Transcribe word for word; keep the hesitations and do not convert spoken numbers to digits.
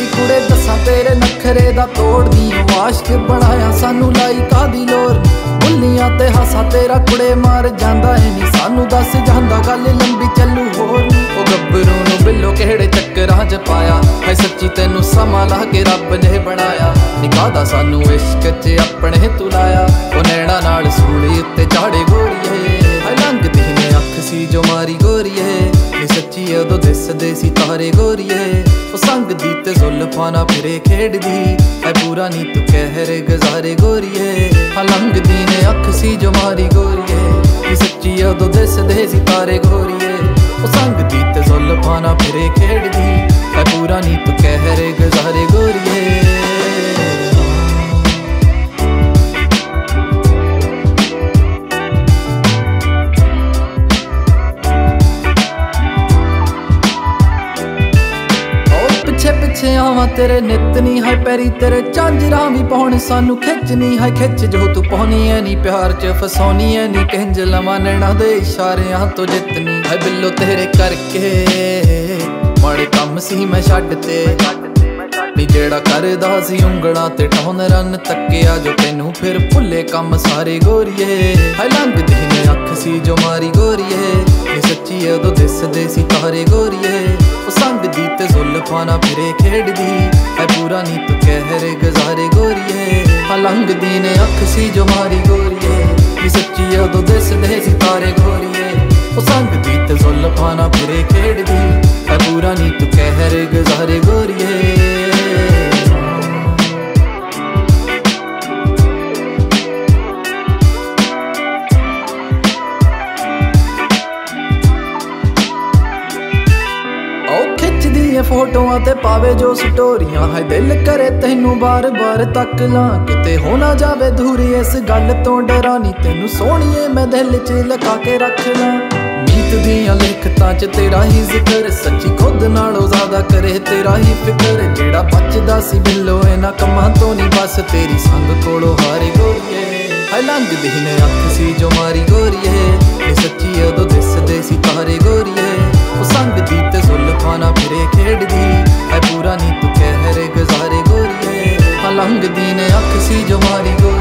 तेरी कुड़े दसा तेरे नखरे दा तोड़ दी आशिक बनाया सानू लाई कादी लोर बुल्लियां ते हासा तेरा कुड़े मार जांदा है नी सानू दस जांदा गल लंबी चलू होर ओ गब्बरू नू बिल्लो केड़े चक्करां च पाया है सच्ची तेनू समा ला के रब ने बनाया निकाह दा सानू इश्क च अपने तू लाया ओ नैना नाल सूली उत्ते चाड़े गोरीए है लंघदी ने अख सी जो मारी गोरीए नी सच्ची उदों दिसदे सी तारे गोरीए ओ संगदी ते जुल्फां नाल फिरे खेडदी है पूरा नी तू कहर गुजारे गोरीए हां लंघदी ने अख सी जो मारी गोरीए नी सच्ची उदों दिसदे सी तारे गोरीए ओ संगदी ते जुल्फां नाल फिरे खेडदी है पूरा नी तू कहर गुजारे गोरीए पिछे आवा तेरे नित नी है पैरी तेरे झांजरा भी पाउण सानू खिचनी है खिच जो तू पाउनी है नी प्यार च फसाउनी है नी किंज लवां नैना दे इशारियां तो जितनी है बिल्लो तेरे करके माड़े कम सी मैं छड्ड ते नी जेड़ा करदा सी उंगलां ते टौन रन तक्किया जो तैनू फिर भुल्ले कम सारे गोरीए है लंघदी ने अख सी जो मारी गोरीए नी सच्ची उदों दिसदे सी तारे गोरीए संगदी ते जुल्फां नाल फिरे खेडदी है पूरा नी तू कहर गुजारे गोरीए हां लंघदी ने अख सी जो मारी गोरीए नी सच्ची उदों दिसदे सी तारे गोरीए ओ संगदी ते जुल्फां नाल फिरे खेडदी है पूरा नी तू कहर गुजारे गोरीए फोटोआं ते पावे जो स्टोरियां है दिल करे तेनू बार बार तक लां किते हो ना जावे दूरी इस गल तो डरानी तेनू सोहणीए मैं दिल च लगा के रख लां नीत दियां लिखतां च तेरा ही जिक्र सच्ची खुद नालों ज्यादा करे तेरा ही फिक्र जेड़ा बचदा सी बिल्लो इन्हां कम्मां तो नी बस तेरी संग कोलों हारे गोरीए है लंघदी ने अख सी जो मारी गोरीए नी सच्ची उदों दिसदे सी तारे गोरीए ओ संगदी ते जुल्फां नाल फिरे खेडदी है पूरा नी तू कहर गुजारे गोरीए हां लंघदी ने अख सी जो मारी गोरीए